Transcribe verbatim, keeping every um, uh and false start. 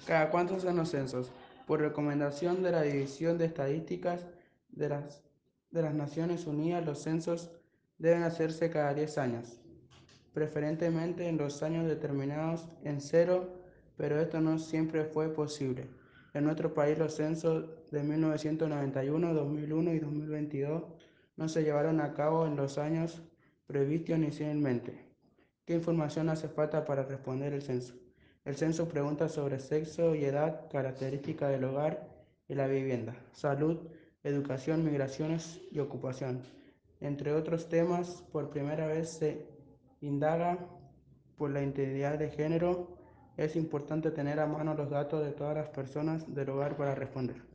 ¿Cada cuánto son los censos? Por recomendación de la División de Estadísticas de las, de las Naciones Unidas, los censos deben hacerse cada diez años, preferentemente en los años determinados en cero, pero esto no siempre fue posible. En nuestro país los censos de mil novecientos noventa y uno, dos mil uno y dos mil veintidós no se llevaron a cabo en los años previstos inicialmente. ¿Qué información hace falta para responder el censo? El censo pregunta sobre sexo y edad, características del hogar y la vivienda, salud, educación, migraciones y ocupación. Entre otros temas, por primera vez se indaga por la identidad de género. Es importante tener a mano los datos de todas las personas del hogar para responder.